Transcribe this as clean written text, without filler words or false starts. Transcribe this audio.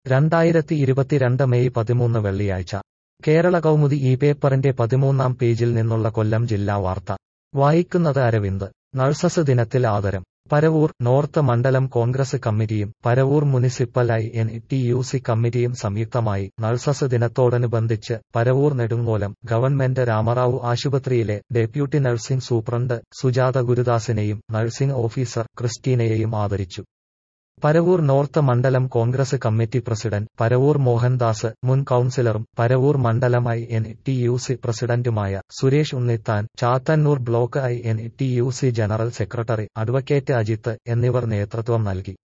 2022 May 13 വെള്ളിയാഴ്ച കേരള കൗമുദി ഈ പേപ്പറിന്റെ 13-ാം പേജിൽ നിന്നുള്ള കൊല്ലം ജില്ലാ വാർത്ത വായിക്കുന്നത് അരവിന്ദ്. നഴ്സസ് ദിനത്തിൽ ആദരം. പരവൂർ നോർത്ത് മണ്ഡലം കോൺഗ്രസ് കമ്മിറ്റിയും പരവൂർ മുനിസിപ്പൽ INTUC കമ്മിറ്റിയും സംയുക്തമായി നഴ്സസ് ദിനത്തോടനുബന്ധിച്ച് പരവൂർ നെടുങ്ങോലം ഗവൺമെന്റ് രാമറാവു ആശുപത്രിയിലെ ഡെപ്യൂട്ടി നഴ്സിംഗ് സൂപ്രണ്ട് സുജാത ഗുരുദാസിനെയും നഴ്സിംഗ് ഓഫീസർ ക്രിസ്റ്റീനയെയും ആദരിച്ചു. പരവൂർ നോർത്ത് മണ്ഡലം കോൺഗ്രസ് കമ്മിറ്റി പ്രസിഡന്റ് പരവൂർ മോഹൻദാസ്, മുൻ കൌൺസിലറും പരവൂർ മണ്ഡലം INTUC പ്രസിഡന്റുമായ Suresh Unnithan, Chathannoor block INTUC general secretary advocate Ajith എന്നിവർ നേതൃത്വം നൽകി.